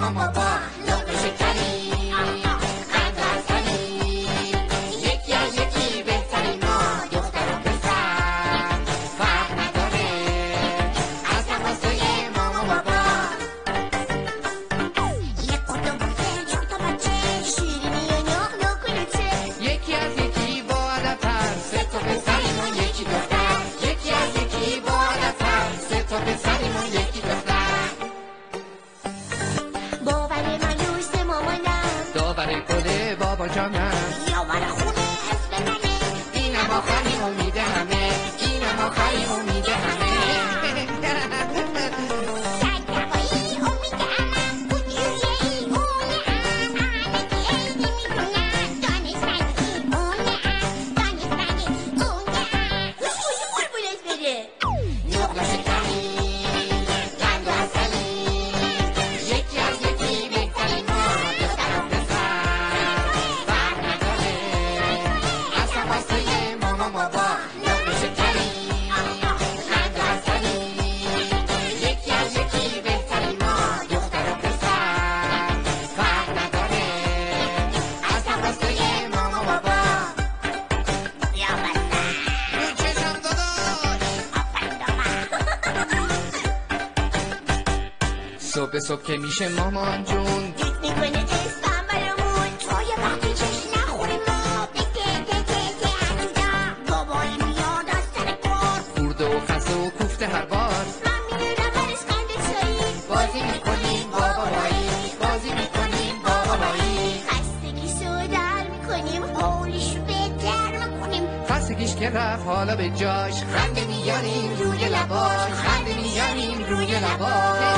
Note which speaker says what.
Speaker 1: ماما بابا لقمه شکنی قند و حسنی یکی از یکی بهترین ما دختر و پسر فرق نداره از تقاضای ماما بابا یک قطع بوده چهار تا بچه شیرینی و نق کلوچه یکی از یکی با ادب‌تر سه تا پسریم و یکی دختر یکی از یکی با ادب‌تر سه تا پسریم و یکی دختر باور مایوس مامانم داور گل بابا جانم یاور خونه اسم منه اینم آخرین امید همه اینم آخرین امید همه سگدوایی امید امم بودیویه ای اونه ام احمدی ایدی میکنم دانستنی اونه ام دانستنی اونه ام خوشی بلبلت بره نقل شکنی قند و حسنی یکی از یکی بهترین ما دختر و پسر فرق نداره از تقاضای ماما بابا لقمه شکنی قند و حسنی یکی از یکی بهترین ما دختر و پسر فرق نداره از تقاضای ماما بابا یا بسر رو چشم داداش صبح که میشه مامان جون گیت میکنه اسمم برامون توی وقتی چشم نخوریم ما بگه از اینجا بابایی میاد از سر کار خورده و خسته و کوفته هر بار من میدونم برش قند چایی بازی میکنیم بابایی بازی میکنیم بابایی خستگیشو در میکنیم حولشو بهتر میکنیم خستگیش که رفت حالا به جاش خنده میاریم روی لباش خنده میاریم روی لباش